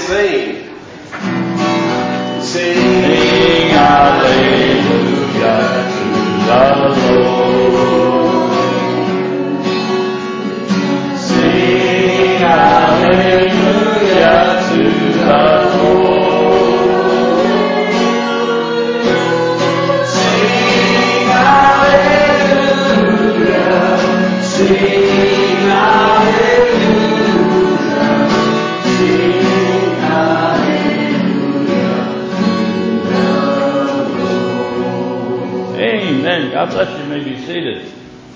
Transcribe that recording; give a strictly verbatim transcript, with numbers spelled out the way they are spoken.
sing. Sing hallelujah to the Lord. Sing hallelujah to the Lord. Sing hallelujah. Sing hallelujah. Sing hallelujah to the Lord. Amen. God bless you. You may be seated.